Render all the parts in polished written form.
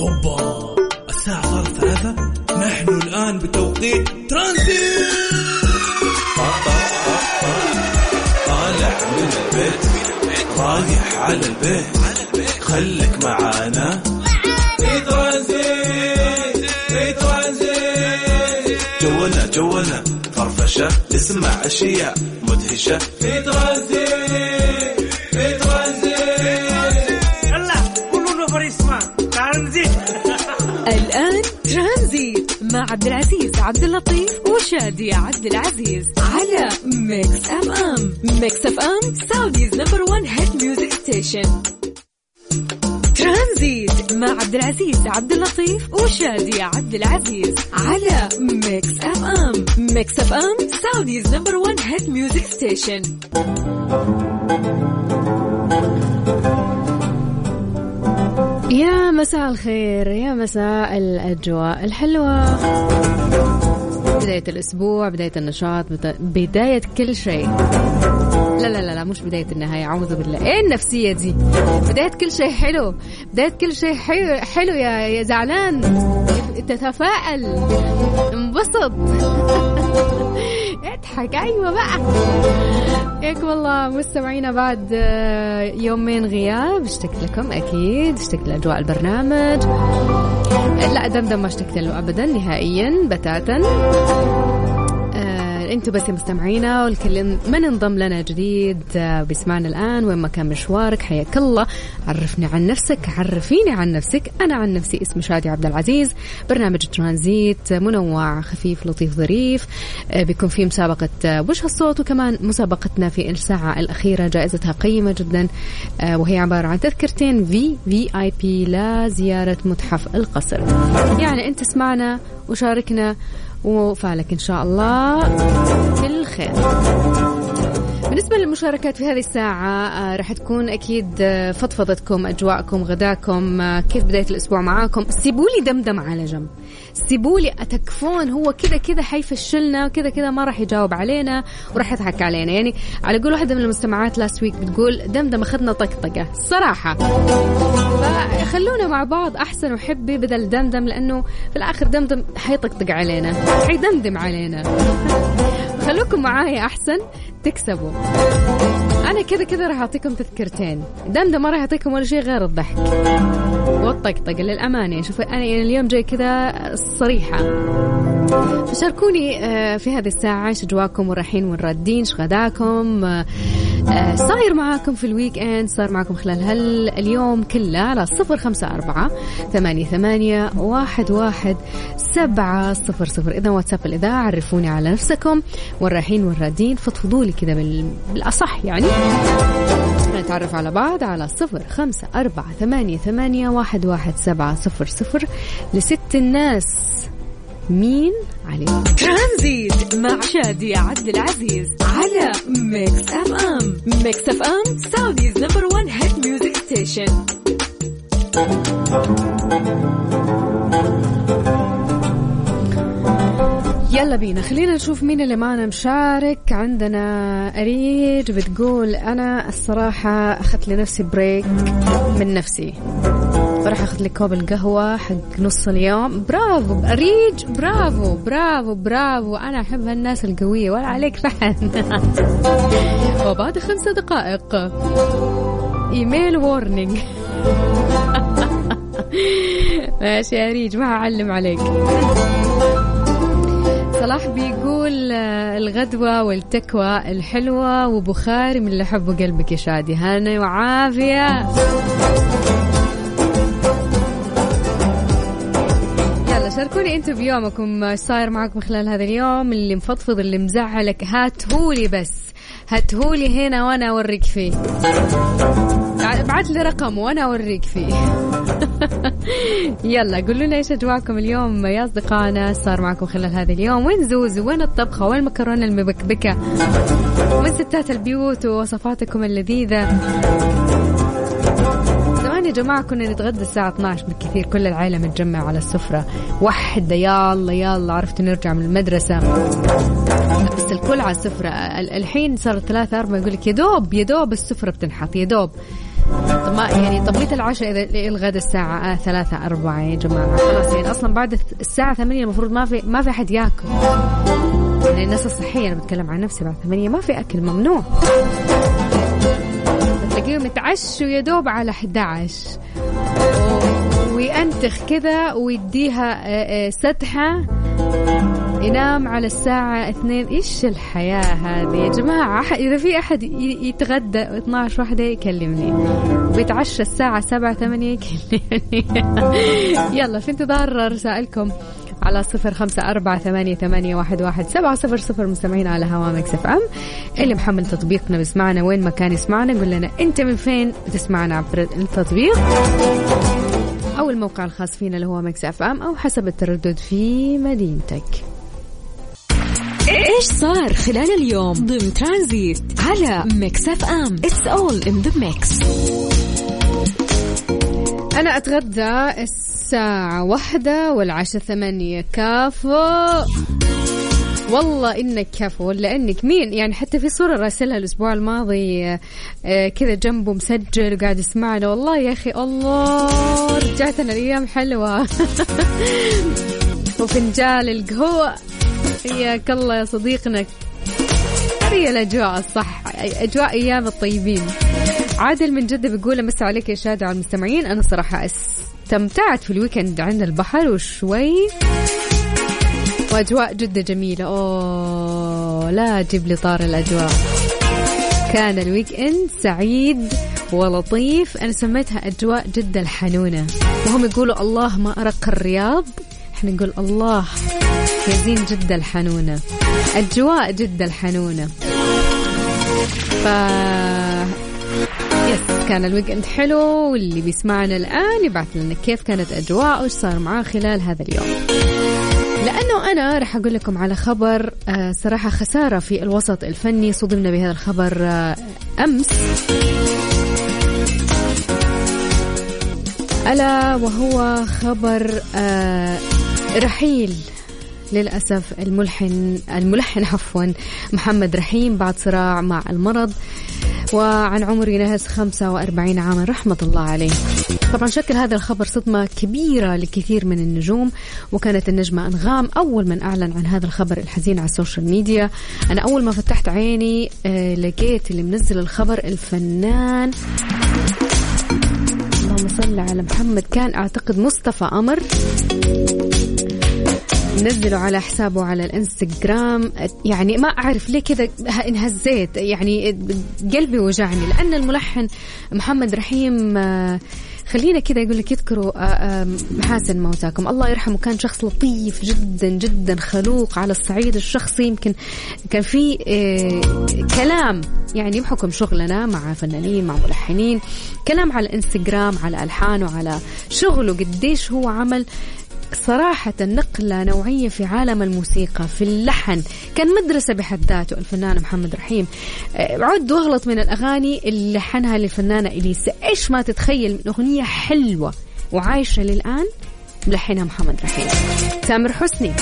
أوبا، الساعة صارت 3. نحن الآن بتوقيت ترانزيت. طالع من البيت رايح على البيت، خليك معانا في ترانزيت. في ترانزيت جونا فرفشة، اسمع أشياء مدهشة في ترانزيت. في ترانزيت يلا كلنا فريسمان ترانزيت. الآن ترانزيت مع عبد العزيز عبد اللطيف وشادي عبد العزيز على ميكس اف ام. ميكس اف ام سعوديز نمبر 1 هيت ميوزك ستيشن. ترانزيت مع عبد العزيز عبد اللطيف وشادي عبد العزيز على ميكس اف ام. ميكس اف ام سعوديز نمبر 1 هيت ميوزك ستيشن. يا مساء الخير، يا مساء الأجواء الحلوة، بداية الأسبوع، بداية النشاط، بداية كل شيء. لا مش بداية النهاية، أعوذ بالله. إيه النفسية دي؟ بداية كل شيء حلو، بداية كل شيء حلو يا زعلان، تتفائل، انبسط. اضحك. أيوة بقى هيك والله. مستمعينا بعد يومين غياب اشتقت لكم، أكيد اشتقت لأجواء البرنامج. لا دمدم ما اشتقت له أبدا نهائيا بتاتا. انتوا بس مستمعينا، والكل من انضم لنا جديد بيسمعنا الآن وين ما كان مشوارك، حياك الله. عرفني عن نفسك، عرفيني عن نفسك. أنا عن نفسي اسمي شادي عبد العزيز. برنامج ترانزيت منوع خفيف لطيف ظريف، بيكون فيه مسابقة وجه الصوت، وكمان مسابقتنا في الساعة الأخيرة جائزتها قيمة جدا، وهي عبارة عن تذكرتين VIP لزيارة متحف القصر. يعني انت اسمعنا وشاركنا وفعلك إن شاء الله كل خير. بالنسبة للمشاركات في هذه الساعة رح تكون أكيد فضفضتكم، أجواءكم، غداكم، كيف بداية الأسبوع معاكم. سيبولي دمدم على جنب، سيبولي أتكفون. هو كذا حيفشلنا، كذا ما رح يجاوب علينا ورح يضحك علينا. يعني على قول واحدة من المستمعات لاست ويك بتقول دمدم أخذنا طقطقة صراحة. فخلونا مع بعض أحسن وحبي بدل دمدم، لأنه في الآخر دمدم حيطقطق علينا، حيدمدم علينا. خلوكم معايا أحسن تكسبوا. أنا كذا راح أعطيكم تذكرتين. دمدم ما راح أعطيكم ولا شيء غير الضحك والطقطقة للأمانة. شوفوا أنا اليوم جاي كذا صريحة. فشاركوني في هذه الساعة ايش أجواكم، ورايحين والرادين، ايش غداكم، صاير معاكم في الويك اند، صار معاكم خلال اليوم كله على 0548811700. إذا واتساب الإذاعة عرفوني على نفسكم، والرايحين والرادين فضفضوا لي كذا بالأصح. يعني نتعرف على بعض على 0548811700 لست الناس. مين عليك؟ ترانزيت مع شادي عبد العزيز على ميكس اف ام. ميكس اف ام سعوديز نمبر 1 هيت ميوزك ستيشن. يلا بينا، خلينا نشوف مين اللي معنا مشارك. عندنا أريج بتقول أنا الصراحة أخذت لنفسي بريك من نفسي، راح أخذ لي كوب القهوة حق نص اليوم. برافو أريج، برافو برافو برافو. أنا أحب هالناس القوية ولا عليك فحن. وبعد 5 دقائق إيميل وورنينج. ماشي يا أريج، ما هعلم عليك. صلاح بيقول الغدوة والتكوى الحلوة وبخاري من اللي حبه قلبك يا شادي. هنا وعافية. يلا شاركوني انتوا بيومكم، صاير معكم خلال هذا اليوم، اللي مفضفض، اللي مزعلك، هاتهولي بس، هاتهولي هنا وانا اوريك فيه. ابعت لي رقم وانا اوريك فيه. يلا قولوا لنا ايش اجواءكم اليوم يا اصدقائنا، صار معكم خلال هذا اليوم. وين زوزو، وين الطبخه، وين المكرونه المبكبكه، وين ستات البيوت ووصفاتكم اللذيذه. زمان يا جماعه كنا نتغدى الساعه 12 بالكثير، كل العائله متجمعه على السفره واحده، يلا عرفتوا نرجع من المدرسه بس الكل على السفرة. الحين صار 3-4 يقول لك يا دوب السفرة بتنحط، يا دوب طب ما يعني طب متى العشاء إذا الغد الساعة 3-4 يا جماعة؟ خلاص يعني أصلا بعد الساعة 8 المفروض ما في أحد يأكل. يعني الناس الصحية، أنا بتكلم عن نفسي، بعد 8 ما في أكل، ممنوع. تلاقيهم يتعشوا يدوب على 11 وينتخ كذا ويديها سدحة ينام على الساعة 2. إيش الحياة هذه يا جماعة؟ إذا في أحد يتغدى 12 واحدة يكلمني، ويتعشى الساعة 7-8 يكلمني. يلا في انتظار رسائلكم على 0548811700. مستمعين على هوا ميكس اف ام. اللي محمل تطبيقنا بيسمعنا وين ما كان يسمعنا، قول لنا انت من فين بتسمعنا عبر التطبيق او الموقع الخاص فينا اللي هو ميكس اف ام، او حسب التردد في مدينتك. ايش صار خلال اليوم ضمن ترانزيت على ميكس اف ام. It's all in the mix. أنا أتغدى الساعة 1 والعشاء 8. كافو والله إنك كافو، ولا إنك مين يعني. حتى في صورة راسلها الأسبوع الماضي كذا جنبه مسجل وقاعد يسمعنا. والله يا أخي الله رجعتنا الأيام حلوة. وفنجال القهوة حياك الله يا صديقنا. هي الأجواء الصح، أجواء أيام الطيبين. عادل من جدة بيقول مسا عليك يا شادي على المستمعين. أنا صراحة استمتعت في الويكند عند البحر وشوي وأجواء جدة جميلة. أوه لا جيب لي طار الأجواء. كان الويكند سعيد ولطيف. أنا سميتها أجواء جدة الحنونة، وهم يقولوا الله ما أرق الرياض، احنا نقول الله يزين جدة الحنونة، أجواء جدة الحنونة. يس كان الويكند حلو. واللي بيسمعنا الآن يبعث لنا كيف كانت أجواء وش صار معاه خلال هذا اليوم، لأنه أنا رح أقول لكم على خبر صراحة خسارة في الوسط الفني. صدمنا بهذا الخبر أمس، ألا وهو خبر رحيل للأسف الملحن عفوا محمد رحيم بعد صراع مع المرض، وعن عمر يناهز 45 عاما رحمة الله عليه. طبعا شكل هذا الخبر صدمة كبيرة لكثير من النجوم، وكانت النجمة أنغام أول من أعلن عن هذا الخبر الحزين على السوشيال ميديا. أنا أول ما فتحت عيني لقيت اللي منزل الخبر الفنان، اللهم صل على محمد، كان أعتقد مصطفى قمر، نزلوا على حسابه على الانستغرام. يعني ما أعرف ليه كذا انهزيت، يعني قلبي وجعني، لأن الملحن محمد رحيم خلينا كذا يقول لك يذكروا محاسن موتاكم، الله يرحمه. كان شخص لطيف جدا جدا، خلوق على الصعيد الشخصي. يمكن كان في كلام يعني بحكم شغلنا مع فنانين مع ملحنين، كلام على الانستغرام على ألحانه على شغله، قديش هو عمل صراحة نقلة نوعية في عالم الموسيقى في اللحن. كان مدرسة بحد ذاته الفنان محمد رحيم. عد واغلط من الأغاني اللي لحنها للفنانة إليسا. إيش ما تتخيل من أغنية حلوة وعايشة للآن ملحنها محمد رحيم. تامر حسني،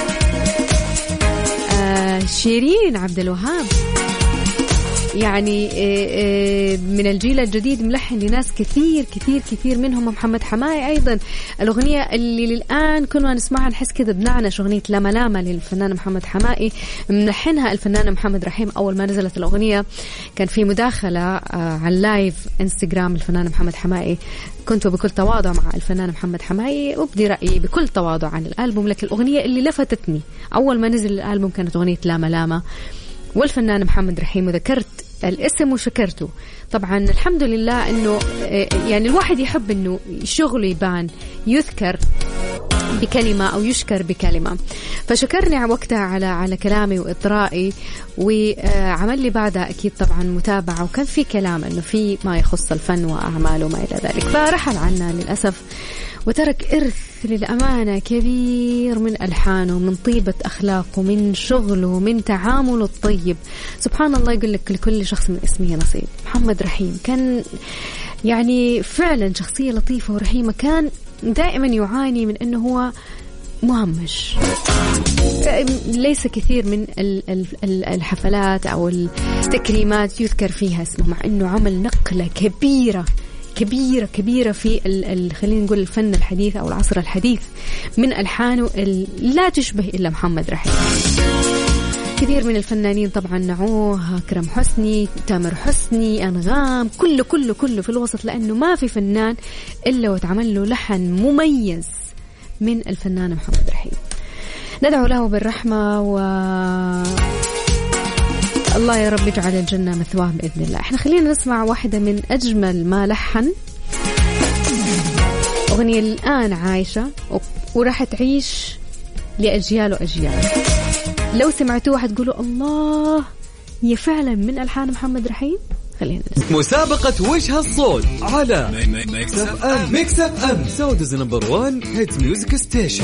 شيرين عبد الوهاب، يعني من الجيل الجديد ملحن لناس كثير كثير كثير منهم محمد حماقي أيضا. الأغنية اللي للآن كل ما نسمعها نحس كذا بنعنش، أغنية لاما لاما للفنان محمد حماقي، ملحنها الفنان محمد رحيم. أول ما نزلت الأغنية كان في مداخلة على لايف انستغرام الفنان محمد حماقي، كنت بكل تواضع مع الفنان محمد حماقي وبدي رأيي بكل تواضع عن الألبوم. لكن الأغنية اللي لفتتني أول ما نزل الألبوم كانت أغنية لاما لاما والفنان محمد رحيم، وذكرت الاسم وشكرته. طبعا الحمد لله انه يعني الواحد يحب انه شغله يبان يذكر بكلمة أو يشكر بكلمة، فشكرني وقتها على كلامي وإطرائي، وعمل لي بعدها أكيد طبعا متابعة، وكان في كلام أنه في ما يخص الفن وأعماله وما إلى ذلك. فرحل عنا للأسف وترك إرث للأمانة كبير من ألحانه، من طيبة أخلاقه، من شغله، من تعامله الطيب. سبحان الله، يقول لك لكل شخص من اسمه نصيب. محمد رحيم كان يعني فعلا شخصية لطيفة ورحيمة، كان دائما يعاني من أنه هو مهمش، ليس كثير من الحفلات أو التكريمات يذكر فيها اسمه، مع أنه عمل نقلة كبيرة كبيرة كبيرة في خلينا نقول الفن الحديث أو العصر الحديث من ألحانه لا تشبه إلا محمد رحيم. كثير من الفنانين طبعا نعوه، أكرم حسني، تامر حسني، أنغام، كله في الوسط، لأنه ما في فنان إلا وتعمل له لحن مميز من الفنان محمد رحيم. ندعو له بالرحمة الله يا رب يجعل الجنة مثواه بإذن الله. احنا خلينا نسمع واحدة من أجمل ما لحن أغنية الآن عايشة وراح تعيش لأجيال وأجيال. لو سمعتوها حتقولوا الله، هي فعلا من ألحان محمد رحيم. خلينا نسمع مسابقة وش هالصوت على ميكس اف ام سعوديز نمبر 1 هيت ميوزك ستيشن.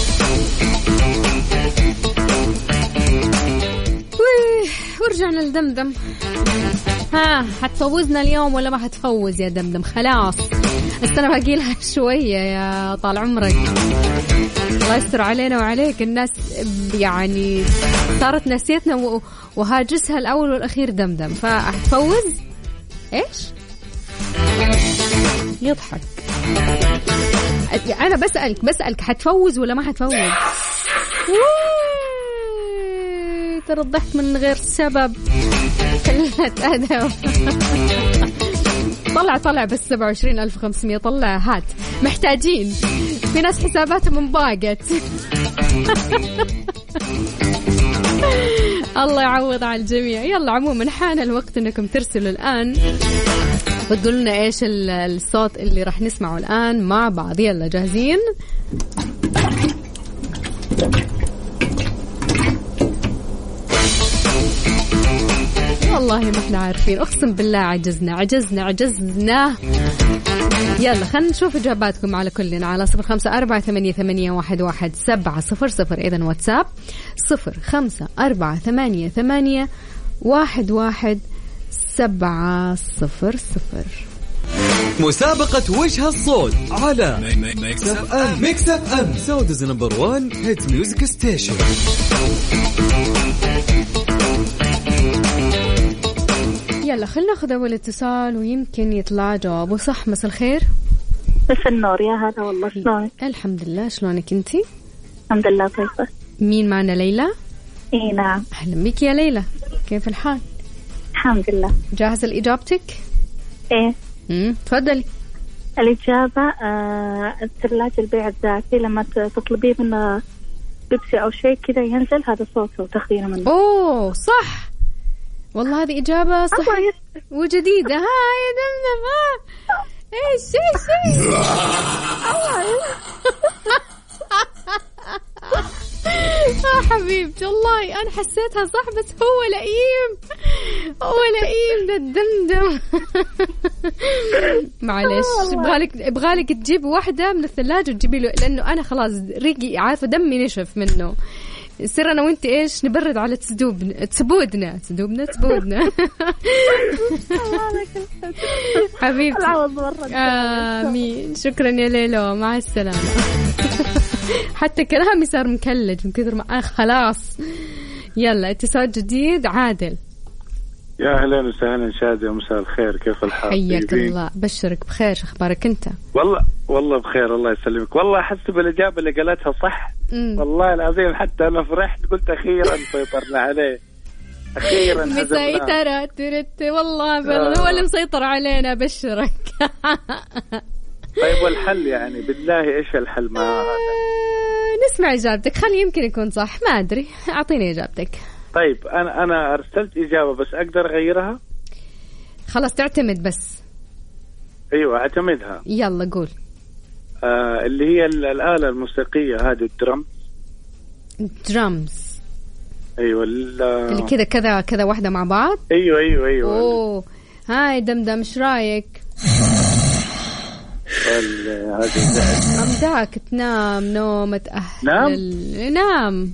ورجعنا لدمدم. حتفوزنا اليوم ولا ما حتفوز يا دمدم؟ خلاص السنة باقي لها شوية يا طال عمرك. الله يستر علينا وعليك. الناس يعني صارت نسيتنا وهاجسها الأول والأخير دمدم، فحتفوز إيش؟ يضحك. أنا بسألك حتفوز ولا ما حتفوز؟ ترى الضحك من غير سبب. خلت أدب. طلع بس 27,500. طلع هات، محتاجين. في ناس حساباتهم انباقت. الله يعوض على الجميع. يلا عموما حان الوقت انكم ترسلوا الآن وتقولوا لنا ايش الصوت اللي راح نسمعه الآن مع بعض. يلا جاهزين؟ والله ما احنا عارفين، اقسم بالله عجزنا. يلا خلينا نشوف اجاباتكم على كلنا على 0548811700. اذا واتساب 0548811700. مسابقة وش هالصوت على ميكس اف ام سعوديز نمبر 1 هيت ميوزك ستيشن. يلا خلنا ناخذ أول اتصال ويمكن يطلع جوابه صح. مساء الخير. مساء النور. يا هلا والله، شلونك؟ الحمد لله. شلونك انتي؟ الحمد لله كويسة. مين معنا؟ ليلى. اي نعم. أهلا بك يا ليلى، كيف الحال؟ الحمد لله. جاهزة لإجابتك؟ ايه. تفضلي. الإجابة الثلاجة البيع الذاتي، لما تطلبيه من بيبسي أو شيء كذا ينزل هذا صوته وتاخذينه منه. أوه صح والله، هذه إجابة صح وجديدة. يا دمدم ايش حبيبتي والله أنا حسيتها صح، بس هو لئيم ده الدمدم. معلش ابغالك تجيب واحدة من الثلاجة وتجيبي له، لأنه أنا خلاص ريقي عارفة دمي نشف منه. سر أنا وانت إيش نبرد على تسبودنا حبيبتي. آمين. شكرا يا ليلو، مع السلامة. حتى كلامي صار مكلج من كثر ما خلاص. يلا اتصال جديد. عادل. يا أهلا وسهلا شادي، ومساء الخير، كيف الحال؟ حياك الله. بشرك بخير، أخبارك أنت؟ والله بخير الله يسلمك. والله أحس بالإجابة اللي قالتها صح. والله العظيم حتى أنا فرحت، قلت أخيرا سيطرنا عليه، أخيرا مسيطرة ترت والله هو اللي مسيطر علينا. بشرك. طيب والحل يعني بالله إيش الحل مع هذا؟ نسمع إجابتك، خلي يمكن يكون صح، ما أدري. أعطيني إجابتك. طيب أنا أرسلت إجابة، بس أقدر أغيرها؟ خلاص تعتمد بس. أيوة أعتمدها. يلا قول. اللي هي الآلة الموسيقية هذه، الدرامز. أيوة اللي كذا واحدة مع بعض. أيوة. أوه هاي دمدم، إيش رأيك؟ أمداك تنام نومة أهل. نام.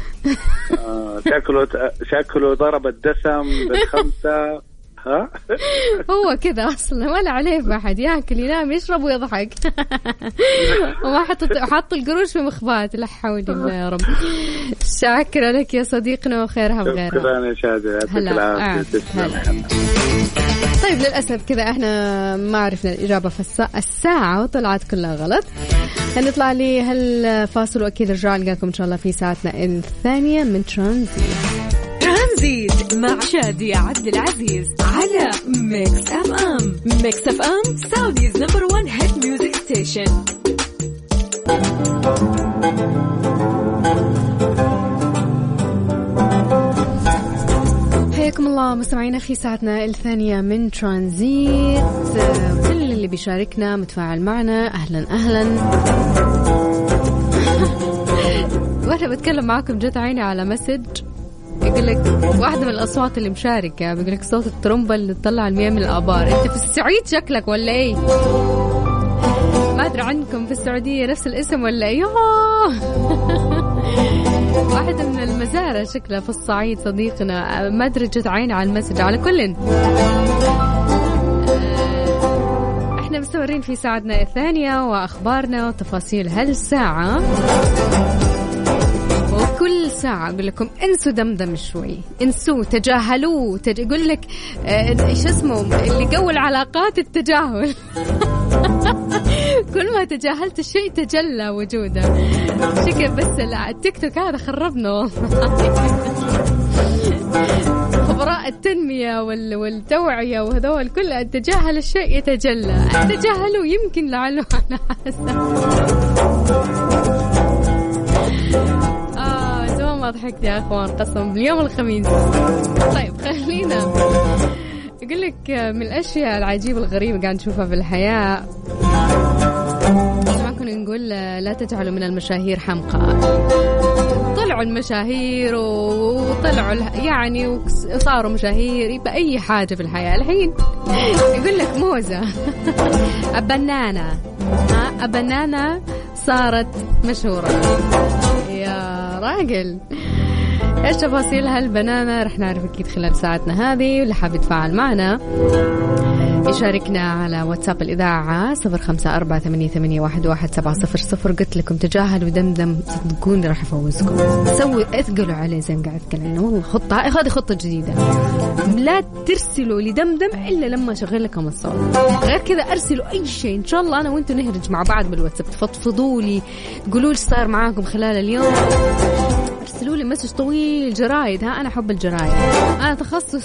شكله ضرب الدسم بالخمسة. ها هو كذا أصلا، ولا عليه بأحد، يأكل ينام يشرب ويضحك. وما حط القروش في مخبات. لا حول الله يا رب. شاكرة لك يا صديقنا، وخيرها بغيرها. شكرا يا شادي، يعطيك العافية. طيب للأسف كذا احنا ما عرفنا الإجابة في الساعة وطلعت كلها غلط. هنطلع لي هالفاصل وأكيد رجع لكم إن شاء الله في ساعتنا الثانية من ترانزيت مع شادية عبد العزيز على ميكس اف ام. ميكس اف ام سعوديز نمبر 1 هيت ميوزك ستيشن. حياكم الله مستمعينا في ساعتنا الثانية من ترانزيت. كل اللي بيشاركنا متفاعل معنا أهلا أهلا. وأنا بتكلم معاكم جت عيني على مسج يقول لك واحدة من الأصوات اللي مشاركة بيقول لك صوت الترومبة اللي تطلع المياه من الآبار. أنت في السعيد شكلك ولا إيه؟ ما أدري عنكم في السعودية نفس الاسم ولا إيه؟ واحدة من المزارع شكلها في الصعيد صديقنا. ما أدري جت عيني على المسج. على كل احنا مستمرين في ساعتنا الثانية وأخبارنا وتفاصيل هالساعة. وكل ساعة أقول لكم انسوا دمدم شوي، انسوا تجاهلوه. يقول لك ايش اسمه اللي قوي العلاقات التجاهل. كل ما تجاهلت الشيء تجلى وجوده. شكل بس التيك توك هذا خربنا والله. خبراء التنمية والتوعية وهذول كلها تجاهل الشيء يتجلى. تجاهلوا يمكن لعله على حسب. ما ضحكت يا أخوان قسم باليوم الخميس. طيب خلينا أقول لك من الأشياء العجيبة الغريبة قاعد نشوفها في الحياة. ما كنا نقول لا تجعلوا من المشاهير حمقى. طلعوا المشاهير وطلعوا يعني وصاروا مشاهير يبقى أي حاجة في الحياة. الحين يقول لك موزة أبنانا صارت مشهورة يا راجل. ايش تفاصيل هالبنانة رح نعرف اكيد خلال ساعتنا هذه. واللي حاب يتفاعل معنا يشاركنا على واتساب الإذاعة 0548811700. قلت لكم تجاهلوا دمدم صدقوني راح أفوزكم. اثقلوا عليه زي ما قاعد أتكلم والله. هذه خطة جديدة. لا ترسلوا لدمدم إلا لما أشغل لكم الصوت. غير كذا أرسلوا أي شيء إن شاء الله أنا وأنتوا نهرج مع بعض بالواتساب. تفضفضوا لي تقولوا لي صار معاكم خلال اليوم. ارسلوا لي مسج طويل. جرايد أنا أحب الجرايد. أنا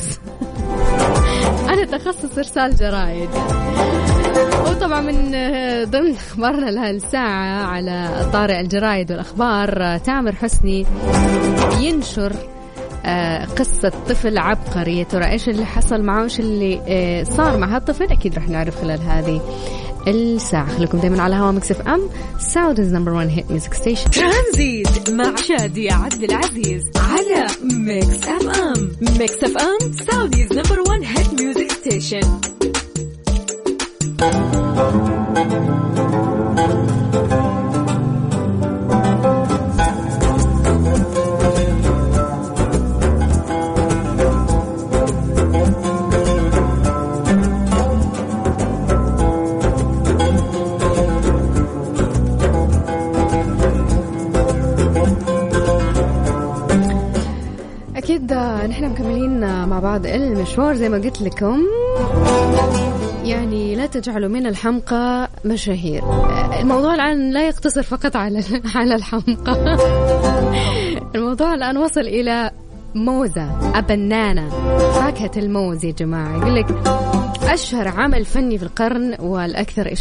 تخصص إرسال جرايد. وطبعا من ضمن أخبارنا لهالساعة على طارئ الجرايد والأخبار تامر حسني ينشر قصة طفل عبقري. يا ترى إيش اللي حصل معه وإيش اللي صار مع هالطفل؟ أكيد رح نعرف خلال هذه الساعة. خليكم دايما على هوا ميكس اف ام سعوديز نمبر 1 هيت ميوزك ستيشن. ترانزيت مع شادية عبد العزيز على ميكس اف ام. ميكس اف ام سعوديز نمبر 1 هيت ميوزك ستيشن. نحن مكملين مع بعض المشوار زي ما قلت لكم. يعني لا تجعلوا من الحمقى مشاهير. الموضوع الآن لا يقتصر فقط على الحمقى. الموضوع الآن وصل إلى موزة أبنانا فاكهة الموز يا جماعة. يقول لك أشهر عمل فني في القرن والأكثر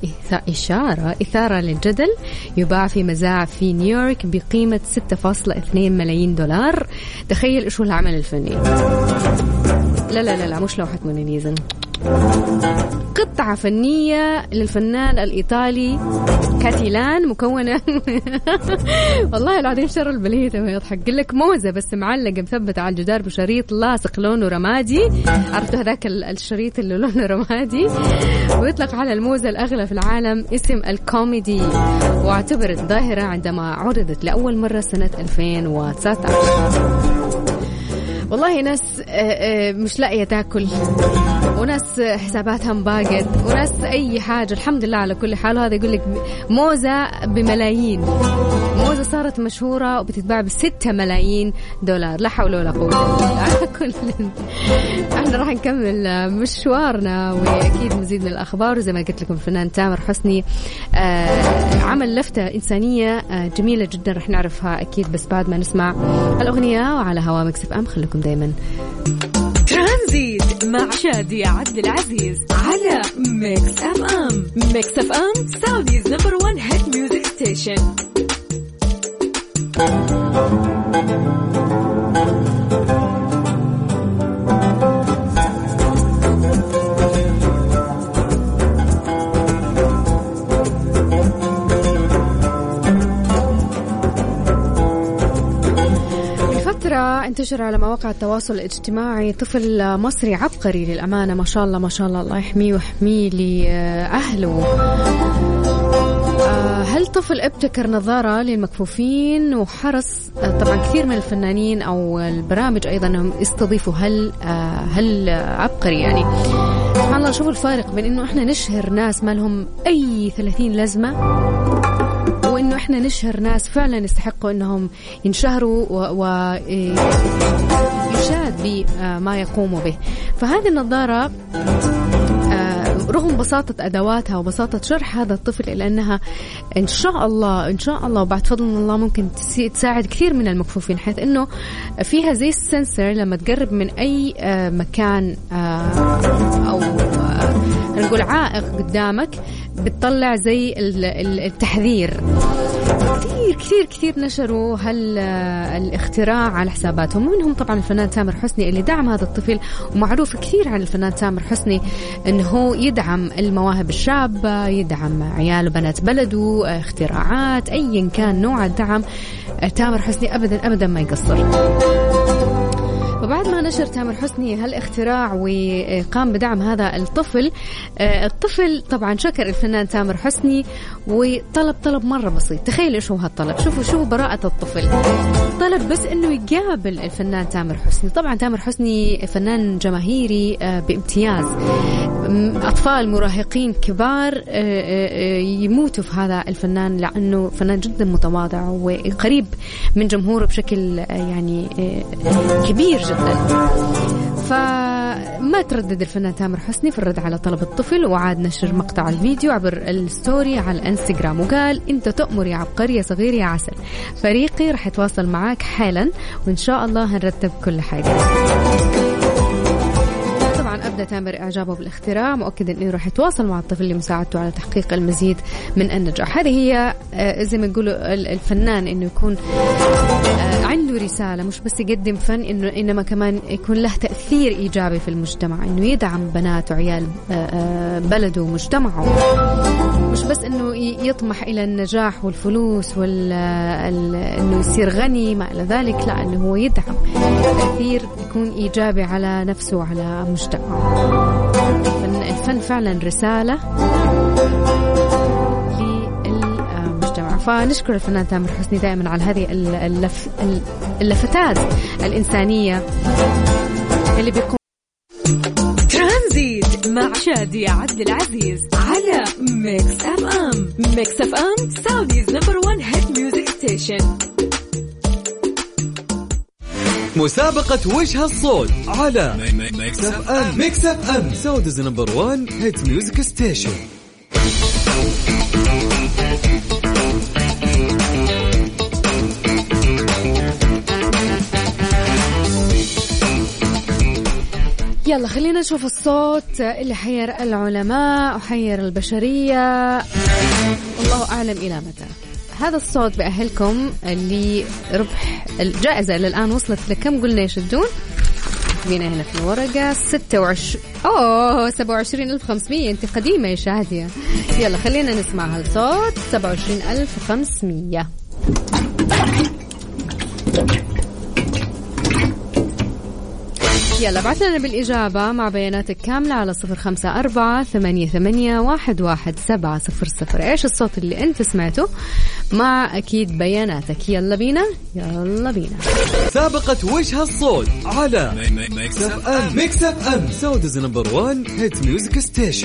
إثارة للجدل يباع في مزاع في نيويورك بقيمة 6.2 ملايين دولار. تخيل إيش هو العمل الفني. لا مش لوحة موناليزا. قطعة فنية للفنان الإيطالي كاتيلان مكونة والله العظيم شر البلية ما يضحك. قل لك موزة بس معلقة مثبتة على الجدار بشريط لاصق لونه رمادي. عرفتوا هذاك الشريط اللي لونه رمادي. ويطلق على الموزة الأغلى في العالم اسم الكوميدي. واعتبرت ظاهرة عندما عرضت لأول مرة سنة 2019. والله ناس مش لاقية تاكل، وناس حساباتها مباقت، وناس أي حاجة. الحمد لله على كل حال. وهذا يقول لك موزة بملايين، موزة صارت مشهورة وبتتباع ب6 ملايين دولار. لا حول ولا قوة. على كل احنا راح نكمل مشوارنا، وأكيد مزيد من الأخبار. وزي ما قلت لكم الفنان تامر حسني عمل لفتة إنسانية جميلة جدا، رح نعرفها أكيد بس بعد ما نسمع الأغنية. وعلى هوا ميكس اف ام، خليكم دايما ترانزيت مع شادية عبد العزيز على ميكس اف ام. ميكس اف ام سعوديز نمبر 1 هيت ميوزك ستيشن. انتشر على مواقع التواصل الاجتماعي طفل مصري عبقري للأمانة، ما شاء الله ما شاء الله، الله يحميه ويحميه لأهله. هالطفل ابتكر نظارة للمكفوفين، وحرص طبعا كثير من الفنانين أو البرامج أيضا أنهم يستضيفوا هل عبقري. يعني سبحان الله، شوفوا الفارق بين أنه إحنا نشهر ناس ما لهم أي 30 لازمة، وإنه إحنا نشهر ناس فعلا يستحقوا إنهم ينشهروا ويشاد بما يقوموا به. فهذه النظارة رغم بساطة أدواتها وبساطة شرح هذا الطفل، إلا أنها إن شاء الله وبعد فضل الله ممكن تساعد كثير من المكفوفين، حيث أنه فيها زي السنسر لما تقرب من أي مكان أو نقول عائق قدامك بتطلع زي التحذير. كثير نشروا الاختراع على حساباتهم، ومنهم طبعا الفنان تامر حسني اللي دعم هذا الطفل. ومعروف كثير عن الفنان تامر حسني أنه يدعم المواهب الشابة، يدعم عيال وبنات بلده، اختراعات، أيا كان نوع الدعم، تامر حسني أبدا ما يقصر. وبعد ما نشر تامر حسني هالاختراع وقام بدعم هذا الطفل طبعا شكر الفنان تامر حسني وطلب مرة بسيط. تخيل إيش هو هالطلب، شوفوا براءة الطفل. طلب بس إنه يقابل الفنان تامر حسني. طبعا تامر حسني فنان جماهيري بامتياز، أطفال مراهقين كبار يموتوا في هذا الفنان، لأنه فنان جدا متواضع وقريب من جمهوره بشكل يعني كبير جدا. فما تردد الفنان تامر حسني في الرد على طلب الطفل، وعاد نشر مقطع الفيديو عبر الستوري على الانستغرام، وقال: انت تؤمر يا عبقري يا صغير يا عسل، فريقي رح يتواصل معاك حالا وإن شاء الله هنرتب كل حاجة. أبدأ تامر إعجابه بالاختراع، مؤكدا أنه راح يتواصل مع الطفل لمساعدته على تحقيق المزيد من النجاح. هذه هي زي ما يقولوا الفنان، أنه يكون عنده رسالة، مش بس يقدم فن، إنما كمان يكون له تأثير إيجابي في المجتمع، أنه يدعم بناته وعيال بلده ومجتمعه، مش بس أنه يطمح إلى النجاح والفلوس أنه يصير غني ما إلى ذلك، لا، أنه هو يدعم تأثير يكون إيجابي على نفسه وعلى مجتمعه. الفن فعلا رسالة للمجتمع. فنشكر الفنان تامر حسني دائما على هذه اللفتات الإنسانية اللي بيقوم. ترانزيت مع شادية عبد العزيز على ميكس اف ام. ميكس اف ام سعوديز نمبر 1 هيت ميوزك ستيشن. مسابقة وش هالصوت على ميكس اف ام. ميكس اف ام سعوديز نمبر 1 هيت ميوزك ستيشن. يلا خلينا نشوف الصوت اللي حير العلماء وحير البشرية، والله أعلم إلى متى. هذا الصوت بأهلكم اللي ربح الجائزة اللي الآن وصلت لكم، قلنا يشدون بينا هنا في الورقة 27,500. انت قديمة يا شادية. يلا خلينا نسمع هالصوت. 27,500. يلا بعث لنا بالإجابة مع بياناتك كاملة على 0548811700. إيش الصوت اللي أنت سمعته مع أكيد بياناتك. يلا بينا يلا بينا. مسابقة وش هالصوت على ميكس اف ام. ميكس اف ام سعوديز نمبر 1 هيت ميوزك ستيشن.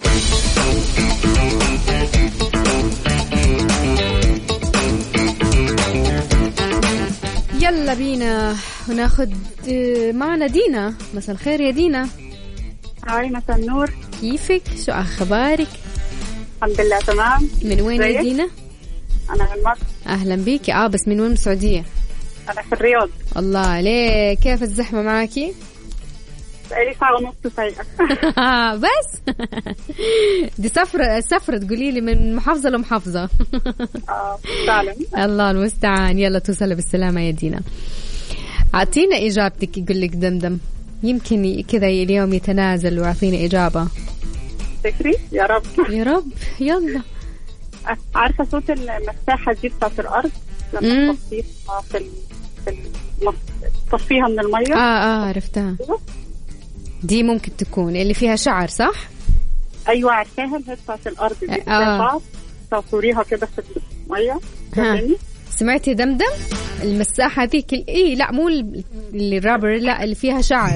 يلا بينا وناخد معنا دينا. مساء الخير يا دينا. هاي مساء النور. كيفك؟ شو أخبارك؟ الحمد لله تمام. من وين يا دينا؟ أنا من مصر. أهلا بيكي. بس من وين؟ من السعودية. أنا في الرياض. الله عليك. كيف الزحمة معاكي؟ بقالي ساعة ونص سايقة. بس دي سفرة تقولي لي من محافظة لمحافظة. فعلا. الله المستعان. يلا توصل بالسلامة يا دينا. أعطينا إجابتك. يقول لك دمدم يمكن كذا اليوم يتنازل ويعطينا إجابة. فكري يا رب يا رب. يلا. عارفة صوت المساحة دي بتاعت الأرض لما تصفيها من المية؟ عرفتها. دي ممكن تكون اللي فيها شعر صح؟ أيوة عارفاها اللي بتاعت الأرض دي. تصوريها كده في المية. سمعتي دمدم؟ المساحة ذيك لا مو اللي الرابر، لا اللي فيها شعر.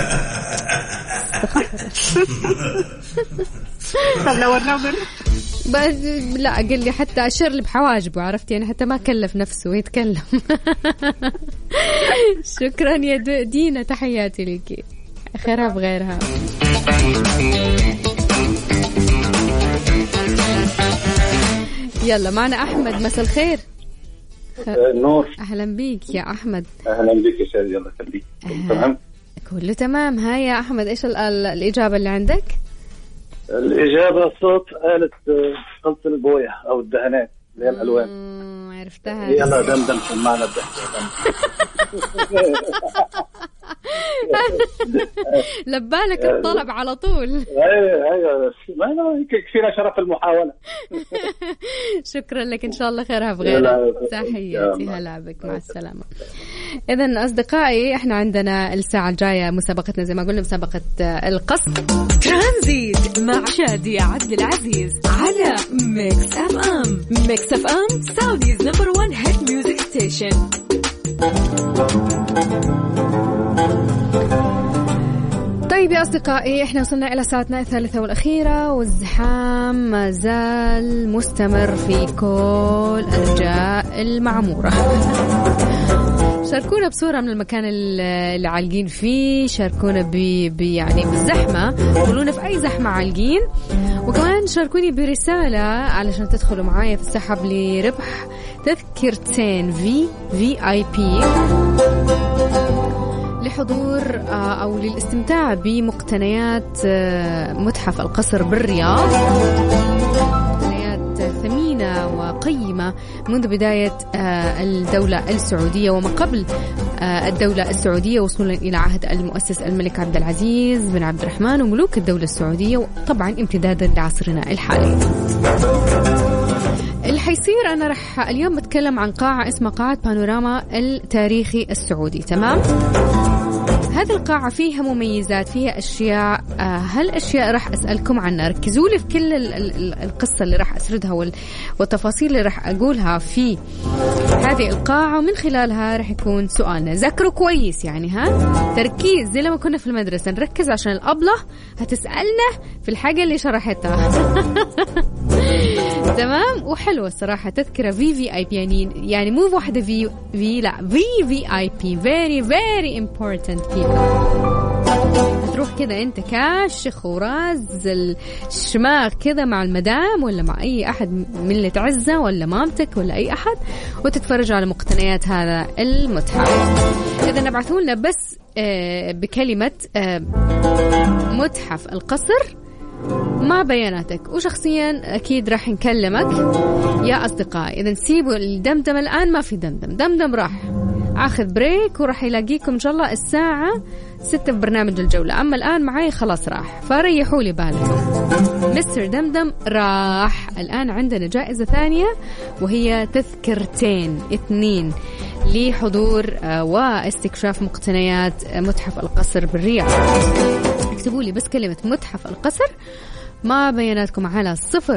طب لو الرابر لا قال لي حتى أشر لي بحواجبه، عرفتي يعني حتى ما كلف نفسه يتكلم. شكرا يا دينا، تحياتي لك. خيرها بغيرها. يلا معنا أحمد. مساء الخير. نور. أهلا بيك يا أحمد. أهلا بيك يا شادي. الله يخليك. تمام كله تمام. هاي يا أحمد إيش الإجابة اللي عندك؟ الإجابة صوت آلة خلط البوية أو الدهانات اللي هي الألوان. عرفتها. يلا دمدم سمعنا الضحك. لبالك الطلب على طول. ايوه ما كفينا شرف المحاولة. شكرا لك. إن شاء الله خيرها بغيرها. تحياتي. هلا بك. مع السلامة. إذن أصدقائي احنا عندنا الساعة الجاية مسابقتنا زي ما قلنا مسابقة القصد ترانزيت مع شادية عبد العزيز على ميكس اف ام. ميكس اف ام سعوديز نمبر 1 هيت ميوزك ستيشن. طيب يا أصدقائي احنا وصلنا إلى ساعتنا الثالثة والأخيرة، والزحام ما زال مستمر في كل أرجاء المعمورة. شاركونا بصورة من المكان اللي عالقين فيه، شاركونا يعني بالزحمة، قولونا في أي زحمة عالقين، وكمان شاركوني برسالة علشان تدخلوا معايا في السحب لربح تذكرتين VIP لحضور أو للاستمتاع بمقتنيات متحف القصر بالرياض. مقتنيات ثمينة وقيمة منذ بداية الدولة السعودية وما قبل الدولة السعودية، وصولا إلى عهد المؤسس الملك عبد العزيز بن عبد الرحمن وملوك الدولة السعودية، وطبعا امتدادا لعصرنا الحالي. اللي حيصير أنا رح اليوم بتكلم عن قاعة اسمها قاعة بانوراما التاريخي السعودي. تمام؟ هذه القاعة فيها مميزات، فيها أشياء، هالأشياء راح أسألكم عنها. ركزوا لي في كل القصة اللي راح أسردها والتفاصيل اللي راح أقولها في هذه القاعة، ومن خلالها راح يكون سؤالنا. ذكروا كويس يعني، تركيز زي لما كنا في المدرسة، نركز عشان الأبلة هتسألنا في الحاجة اللي شرحتها. تمام. وحلوة الصراحة تذكرة VIP يعني مو واحدة في لا VIP very very important people. تروح كذا انت كاشخ وراز الشماغ كذا مع المدام ولا مع اي احد من اللي تعزه ولا مامتك ولا اي احد، وتتفرج على مقتنيات هذا المتحف. اذا نبعثوا لنا بس بكلمة متحف القصر مع بياناتك، وشخصيا أكيد راح نكلمك يا أصدقائي. إذا سيبوا الدمدم الآن، ما في دمدم راح أخذ بريك، وراح يلاقيكم إن شاء الله الساعة 6 في برنامج الجولة. أما الآن معاي خلاص راح، فريحوا لي بالكم. مستر دمدم راح. الآن عندنا جائزة ثانية وهي تذكرتين 2 لحضور واستكشاف مقتنيات متحف القصر بالرياض. اكتبوا لي بس كلمة متحف القصر ما بياناتكم على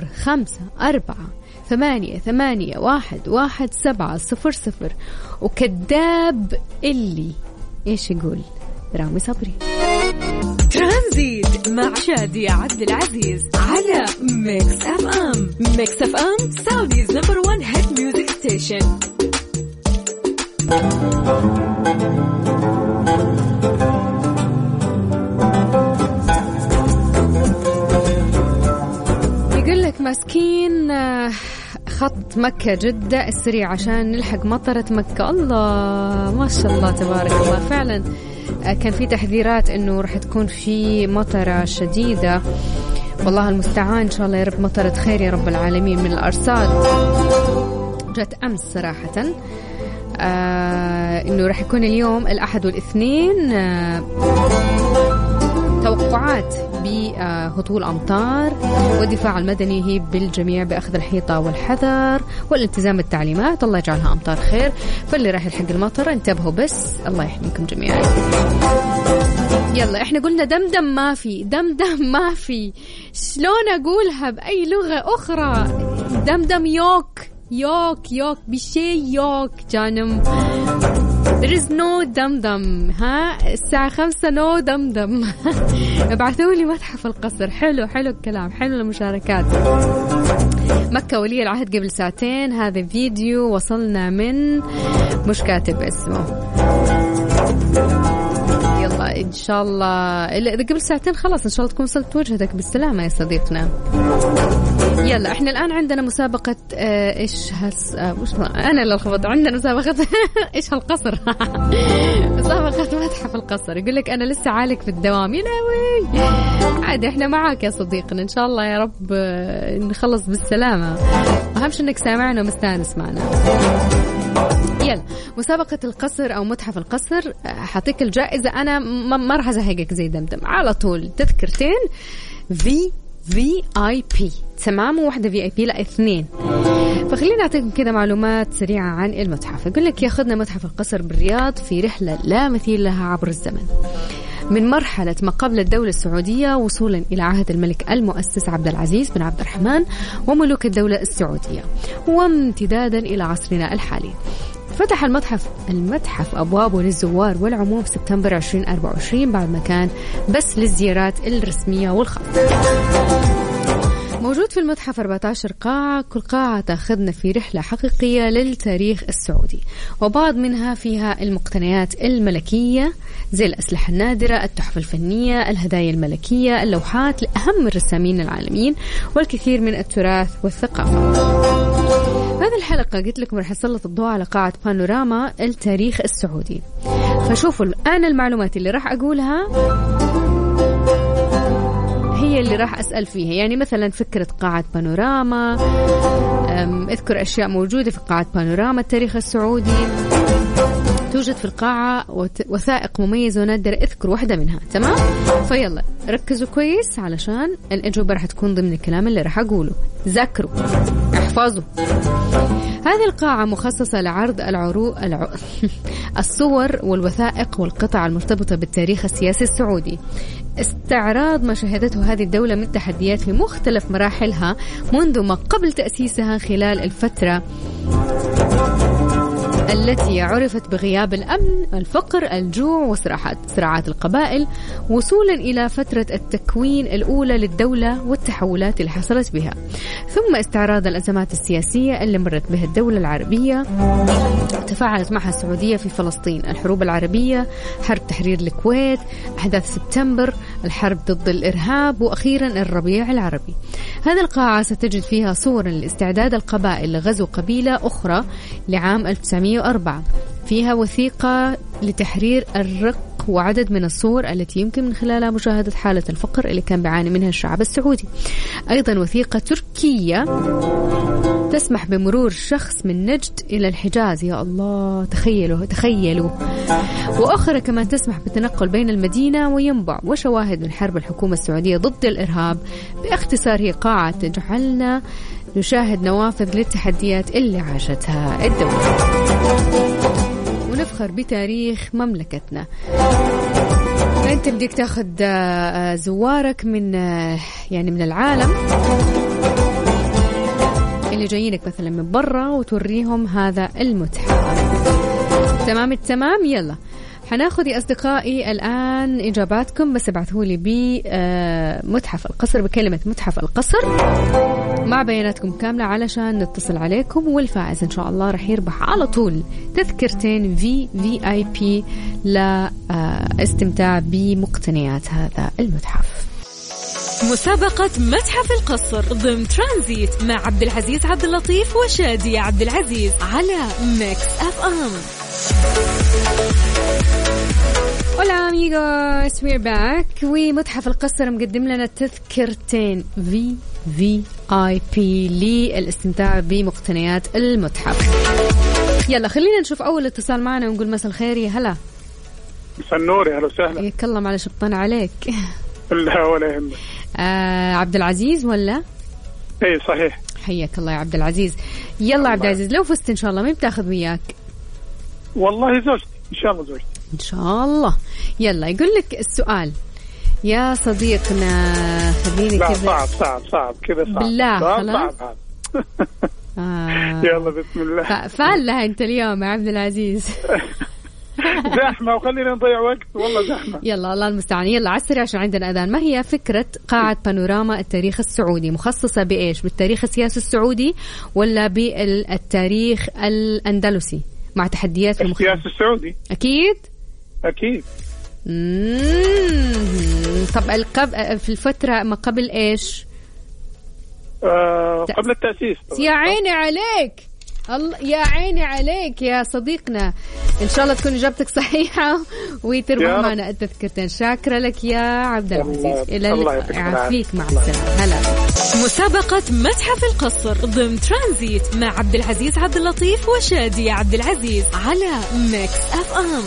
0548811700. وكذاب اللي إيش يقول رامي صبري. ترانزيت مع شادية عبد العزيز على ميكس اف ام. ميكس اف ام سعوديز نمبر 1 هيت ميوزك ستيشن. يقول لك مسكين خط مكة جدة السريع عشان نلحق مطرة مكة. الله ما شاء الله تبارك الله. فعلا كان في تحذيرات انه راح تكون في مطرة شديدة، والله المستعان. ان شاء الله يا رب مطرة خير يا رب العالمين. من الارصاد جت امس صراحة انه راح يكون اليوم الاحد والاثنين توقعات بهطول أمطار، والدفاع المدني يهيب بالجميع بأخذ الحيطة والحذر والالتزام بالتعليمات. الله يجعلها أمطار خير، فاللي راح يلحق المطر انتبهوا بس، الله يحميكم جميعا. يلا احنا قلنا دمدم ما في، دمدم ما في، شلون أقولها بأي لغة أخرى؟ دمدم يوك يوك يوك بشي يوك جانم. There is no دمدم. ها الساعة 5 no دمدم. ابعثوا لي متحف القصر. حلو حلو الكلام، حلو المشاركات. مكة ولي العهد قبل ساعتين. هذا فيديو وصلنا من مش كاتب اسمه. يلا إن شاء الله إذا قبل ساعتين خلاص إن شاء الله تكون وصلت وجهتك بالسلامة يا صديقنا. يلا إحنا الآن عندنا مسابقة إيش أنا اللي لخبطت. عندنا مسابقة إيش هالقصر. مسابقة متحف القصر. يقول لك أنا لسه عالق في الدوام. يلاوي عادي إحنا معاك يا صديقنا، إن شاء الله يا رب نخلص بالسلامة. أهم شيء إنك سامعنا ومستانس معنا. يلا مسابقة القصر أو متحف القصر حاعطيك الجائزة. أنا ما راح أزهقك زي دمدم، على طول تذكرتين VIP تمام، وواحدة VIP لا 2. فخلينا نعطيكم كذا معلومات سريعة عن المتحف. يقول لك ياخذنا متحف القصر بالرياض في رحلة لا مثيل لها عبر الزمن، من مرحلة ما قبل الدولة السعودية وصولا إلى عهد الملك المؤسس عبد العزيز بن عبد الرحمن وملوك الدولة السعودية، وامتدادا إلى عصرنا الحالي. فتح المتحف أبوابه للزوار والعموم في سبتمبر 2024 بعد ما كان بس للزيارات الرسمية والخاصة. موجود في المتحف 14 قاعة، كل قاعة تأخذنا في رحلة حقيقية للتاريخ السعودي، وبعض منها فيها المقتنيات الملكية زي الأسلحة النادرة، التحف الفنية، الهدايا الملكية، اللوحات لأهم الرسامين العالميين، والكثير من التراث والثقافة. هذه الحلقة قلت لكم رح أسلط الضوء على قاعة بانوراما التاريخ السعودي. فشوفوا أنا المعلومات اللي راح أقولها هي اللي راح أسأل فيها. يعني مثلا فكرة قاعة بانوراما، اذكر أشياء موجودة في قاعة بانوراما التاريخ السعودي. توجد في القاعة وثائق مميزة ونادرة، اذكر واحدة منها. تمام؟ فيلا ركزوا كويس علشان الإجابة راح تكون ضمن الكلام اللي راح أقوله. ذاكروا احفظوا. هذه القاعة مخصصة لعرض الصور والوثائق والقطع المرتبطة بالتاريخ السياسي السعودي، استعراض ما شهدته هذه الدولة من تحديات في مختلف مراحلها منذ ما قبل تأسيسها خلال الفترة التي عرفت بغياب الأمن، الفقر، الجوع، وصراعات القبائل، وصولا إلى فترة التكوين الأولى للدولة والتحولات اللي حصلت بها، ثم استعراض الأزمات السياسية اللي مرت بها الدولة العربية تفاعلت معها السعودية في فلسطين، الحروب العربية، حرب تحرير الكويت، أحداث سبتمبر، الحرب ضد الإرهاب، وأخيرا الربيع العربي. هذه القاعة ستجد فيها صورا لاستعداد القبائل لغزو قبيلة أخرى لعام 1904، فيها وثيقة لتحرير الرق، وعدد من الصور التي يمكن من خلالها مشاهدة حالة الفقر اللي كان بيعاني منها الشعب السعودي. أيضا وثيقة تركية تسمح بمرور شخص من نجد إلى الحجاز. يا الله، تخيلوا. وأخرى كمان تسمح بالتنقل بين المدينة وينبع، وشواهد من حرب الحكومة السعودية ضد الإرهاب. باختصار هي قاعة تجعلنا نشاهد نوافذ للتحديات اللي عاشتها الدولة. نفخر بتاريخ مملكتنا. فأنت بدك تاخذ زوارك من يعني من العالم اللي جايينك مثلا من برا وتوريهم هذا المتحف. تمام التمام. يلا حناخذ يا أصدقائي الآن إجاباتكم، بس ابعثوا لي بمتحف القصر بكلمة متحف القصر مع بياناتكم كاملة علشان نتصل عليكم، والفائز إن شاء الله رح يربح على طول تذكرتين VIP لاستمتاع بمقتنيات هذا المتحف. مسابقة متحف القصر ضمن ترانزيت مع عبد العزيز عبد اللطيف وشادية عبد العزيز على ميكس اف ام. Hola amigos, we're back. ومتحف القصر مقدم لنا تذكرتين VIP للاستمتاع بمقتنيات المتحف. يلا خلينا نشوف أول اتصال معنا ونقول مساء الخير. يا هلا. مساء النور، يا هلا وسهلا. يكلم على شبطان عليك. لا ولا يهمك. عبد العزيز ولا؟ ايه صحيح. حياك الله يا عبد العزيز. يلا عبد العزيز، لو فزت إن شاء الله مين بتاخذ وياك؟ والله زوجتي إن شاء الله، زوجتي إن شاء الله. يلا يقول لك السؤال يا صديقنا، خليني كذا. صعب كذا، صعب بالله خلاص. صعب. يلا بسم الله. فالله أنت اليوم يا عبد العزيز. زحمة وخلينا نضيع وقت، والله زحمة. يلا الله المستعان. يلا على السريع عشان عندنا أذان. ما هي فكرة قاعة بانوراما التاريخ السعودي؟ مخصصة بإيش؟ بالتاريخ السياسي السعودي ولا بالتاريخ الأندلسي مع تحديات في السياسي السعودي؟ أكيد. طب في الفترة ما قبل إيش؟ قبل التأسيس. يا عيني عليك، الله يا عيني عليك يا صديقنا. إن شاء الله تكون إجابتك صحيحة وتربح معنا التذكرتين. شاكرة لك يا عبد العزيز. إلى يعافيك، مع السلامة. هلا. مسابقة متحف القصر ضمن ترانزيت مع عبد العزيز عبد اللطيف وشادية عبد العزيز على ميكس اف ام.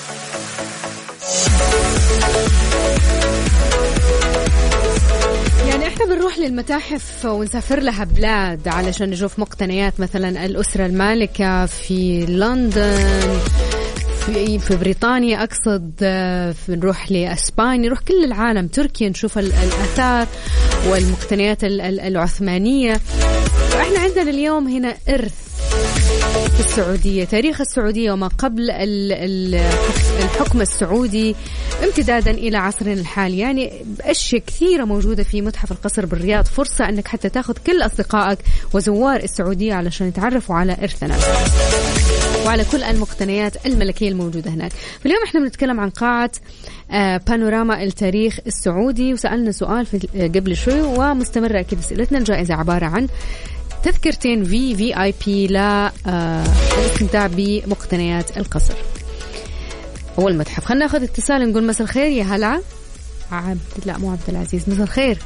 يعني احنا بنروح للمتاحف ونسافر لها بلاد علشان نشوف مقتنيات، مثلا الأسرة المالكة في لندن، في بريطانيا أقصد، نروح لأسبانيا، نروح كل العالم، تركيا، نشوف الآثار والمقتنيات العثمانية. وإحنا عندنا اليوم هنا إرث في السعودية، تاريخ السعودية وما قبل الحكم السعودي امتدادا إلى عصرنا الحالي. يعني أشياء كثيرة موجودة في متحف القصر بالرياض. فرصة أنك حتى تأخذ كل أصدقائك وزوار السعودية علشان يتعرفوا على إرثنا وعلى كل المقتنيات الملكية الموجودة هناك. في اليوم احنا بنتكلم عن قاعة بانوراما التاريخ السعودي، وسألنا سؤال قبل شوي ومستمرة أكيد أسئلتنا. الجائزة عبارة عن تذكرتين VIP للاستمتاع بمقتنيات القصر والمتحف. خلنا ناخذ اتصال نقول مساء الخير. يا هلا. لا مو عبد العزيز. مساء الخير.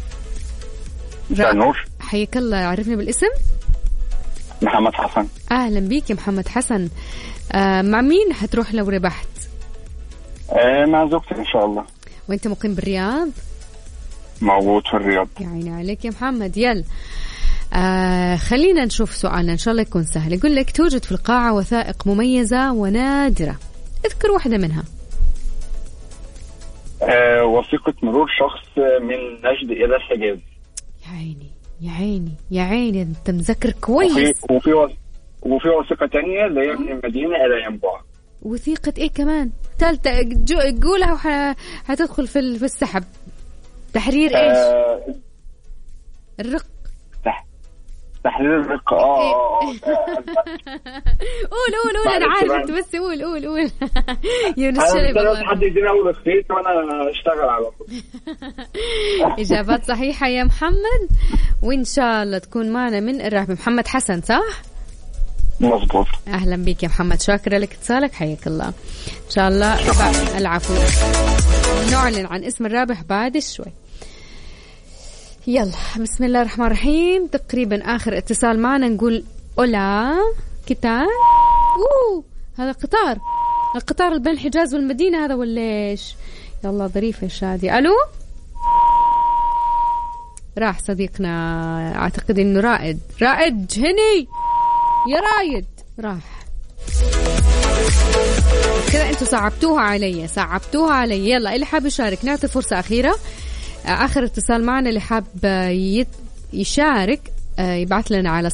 نور. حياك الله، عرفني بالاسم. محمد حسن. أهلا بيك يا محمد حسن. مع مين حتروح لو ربحت؟ مع زوجتي إن شاء الله. وأنت مقيم بالرياض؟ موجود في الرياض. يعني عليك يا محمد. يلا خلينا نشوف سؤالنا إن شاء الله يكون سهل. يقول لك توجد في القاعة وثائق مميزة ونادرة، اذكر واحدة منها. وثيقة مرور شخص من نجد إلى الحجاز. يا عيني يا عيني يا عيني، أنت مذكر كويس. وفي وثيقة تانية اللي هي من المدينة إلى ينبع. وثيقة إيه كمان؟ ثالثة قولها وحتدخل في السحب. تحرير إيش؟ الرق. تحرير الرق. قول انا عارف انت، بس قول يونس شريف. والله حد يدينا اول اختيار وانا اشتغل على طول. اجابات صحيحه يا محمد، وان شاء الله تكون معنا من الرابح. محمد حسن صح؟ مظبوط. اهلا بك يا محمد، شاكره لك اتصالك، حياك الله. ان شاء الله. العفو. نعلن عن اسم الرابح بعد شوي. يلا بسم الله الرحمن الرحيم. تقريبا آخر اتصال معنا. نقول أولا كتار. هذا القطار اللي بين الحجاز والمدينة هذا ولا إيش؟ يلا ظريف يا شادي. ألو. راح صديقنا، أعتقد إنه رائد هني يا رايد راح. كذا انتوا صعبتوها علي. يلا اللي حاب يشارك نعطي فرصة أخيرة. آخر اتصال معنا اللي حاب يشارك يبعث لنا على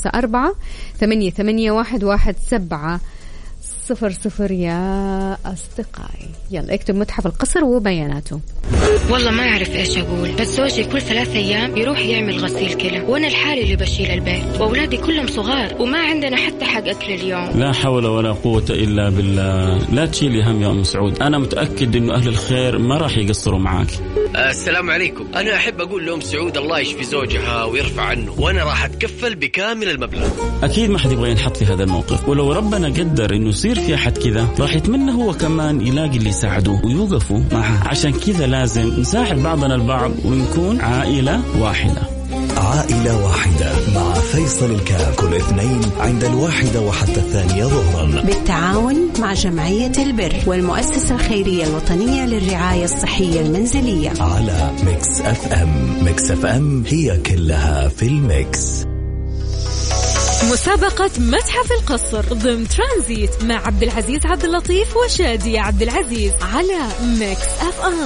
054-88-11700 يا أصدقائي. يلا اكتب متحف القصر وبياناته. والله ما أعرف إيش أقول، بس زوجي كل 3 أيام يروح يعمل غسيل كلى، وأنا الحالي اللي بشيل البيت، وأولادي كلهم صغار وما عندنا حتى حق أكل اليوم. لا حول ولا قوة إلا بالله. لا تشيلي هم يا أم سعود، أنا متأكد إنه أهل الخير ما راح يقصروا معاك. السلام عليكم. أنا أحب أقول لأم سعود الله يشفي زوجها ويرفع عنه، وأنا راح أتكفل بكامل المبلغ. أكيد ما حد يبغى ينحط في هذا الموقف، ولو ربنا قدر إنه يصير في أحد كذا راح يتمنى هو كمان يلاقي اللي يساعده ويوقفوا معه. عشان كذا لازم نساعد بعضنا البعض ونكون عائلة واحدة. عائلة واحدة مع فيصل الكاف كل اثنين عند 1 وحتى 2 ظهرا بالتعاون مع جمعية البر والمؤسسة الخيرية الوطنية للرعاية الصحية المنزلية على ميكس اف ام. ميكس اف ام هي كلها في الميكس. مسابقة متحف القصر ضمن ترانزيت مع عبد العزيز عبد اللطيف وشادية عبد العزيز على ميكس اف ام.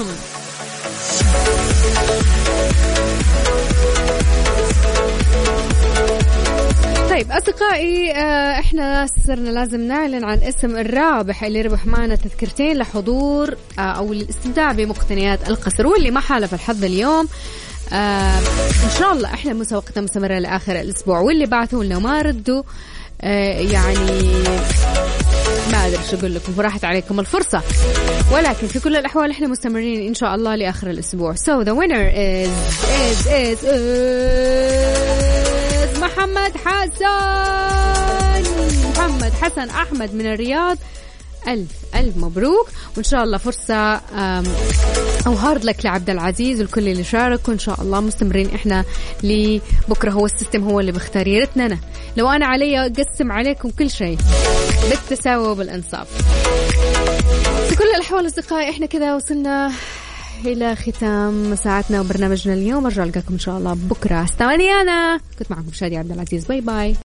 طيب أصدقائي، إحنا صرنا لازم نعلن عن اسم الرابح اللي ربح معنا تذكرتين لحضور أو الاستمتاع بمقتنيات القصر، واللي ما حالف الحظ اليوم. إن شاء الله إحنا مسابقتنا مستمرة لآخر الأسبوع، واللي بعثوا لنا وما ردوا يعني ما أدري شو أقول لكم، وراحت عليكم الفرصة، ولكن في كل الأحوال إحنا مستمرين إن شاء الله لآخر الأسبوع. So the winner is محمد حسن أحمد من الرياض. ألف مبروك، وإن شاء الله فرصة أو هارد لك لعبد العزيز والكل اللي شاركوا. إن شاء الله مستمرين إحنا لبكرة، هو السيستم هو اللي بيختار. يا ريتنا أنا لو أنا علي أقسم عليكم كل شيء بالتساوي وبالإنصاف. في كل الأحوال أصدقائي، إحنا كذا وصلنا إلى ختام ساعتنا وبرنامجنا اليوم. أرجع ألقاكم إن شاء الله بكرة. استمعني، أنا كنت معكم شادية عبد العزيز. باي باي.